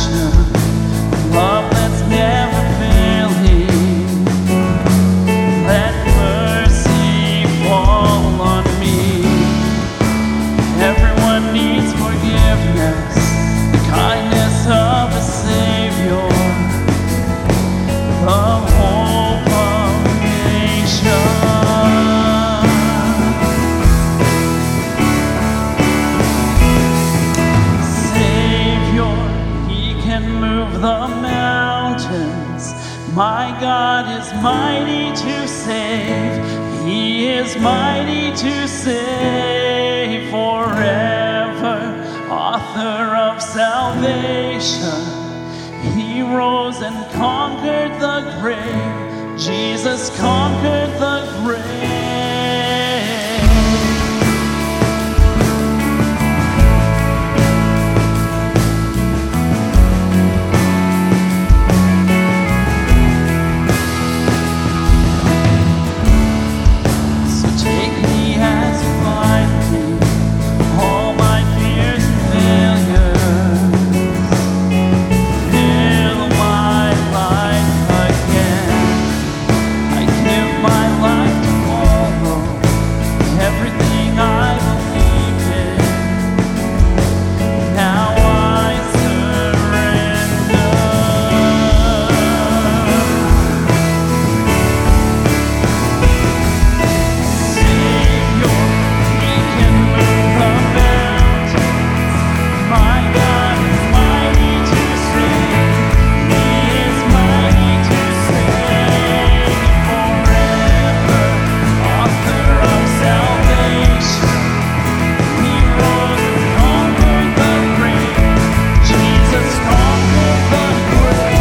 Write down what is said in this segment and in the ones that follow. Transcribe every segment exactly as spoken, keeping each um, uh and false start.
passion, love that's never failing. Let mercy fall on me. Everyone needs forgiveness, the kindness of a Savior, the hope of nations. Savior, He can move the mountains. My God is mighty to save. He is mighty to save forever. Author of salvation, He rose and conquered the grave. Jesus conquered the grave. So take me as you find me, all my fears and failures. Fill my life again. I give my life to follow everything I believe in. Now I surrender. Savior, He can move the mountains. My God is mighty to save. He is mighty to save forever. Author of salvation, He rose and conquered the grave. Jesus conquered the grave.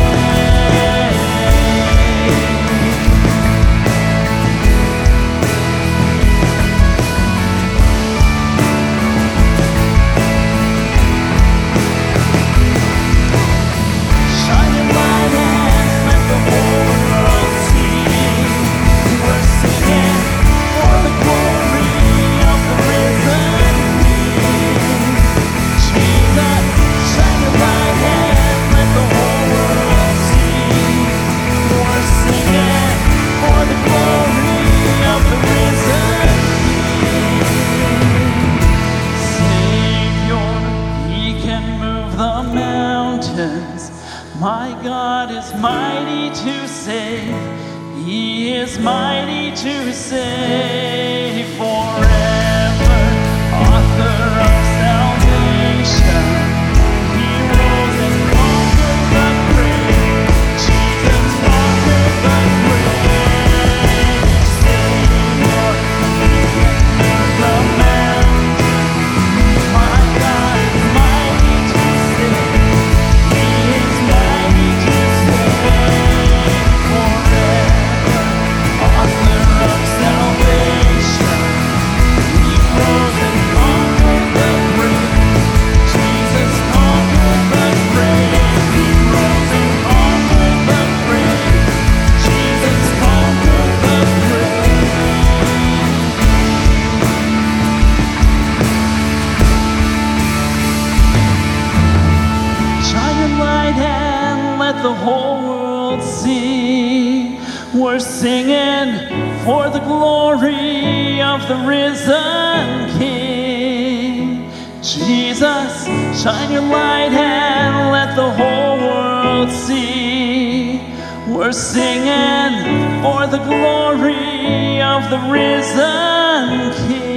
Shine your light and let the whole world see. We're singing for the glory of the risen King. Jesus, shine your light and let the whole world see. We're singing for the glory of the risen King. Savior, He can move the mountains. My God is mighty to save. He is mighty to save forever. Author of salvation, He rose and conquered the grave. Jesus conquered the grave. Savior, He can move the mountains. My God is mighty to save. He is mighty to save forever. Author of salvation, He rose and conquered the grave. Jesus conquered the grave. He rose and conquered the grave. Jesus conquered the grave. Shine your light and let the whole world see. We're singing for the glory of the risen King. Jesus, shine your light and let the whole world see. We're singing for the glory of the risen King.